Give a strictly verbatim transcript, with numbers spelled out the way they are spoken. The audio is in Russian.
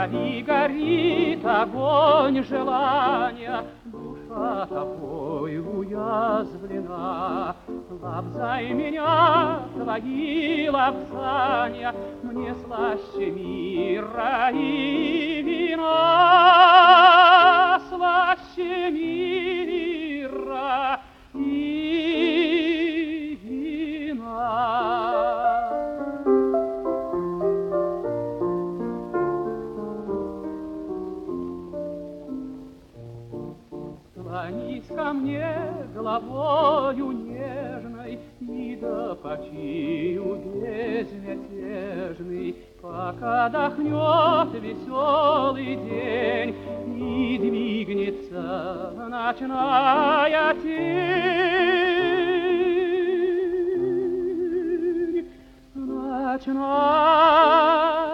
крови горит огонь желания, душа тобой уязвлена. Лобзай меня, твои лобзания, мне слаще мира и вина, слаще мира и вина. Склонись ко мне головою нежной, и да почию безмятежный, пока дохнет веселый день и двигнется ночная тень. Ночная